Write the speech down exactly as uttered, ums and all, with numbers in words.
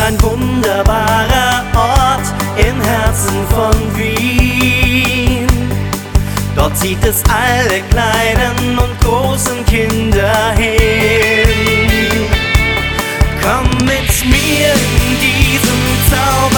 ein wunderbarer Ort im Herzen von Wien. Dort zieht es alle kleinen und großen Kinder hin. Komm mit mir in diesen Zauber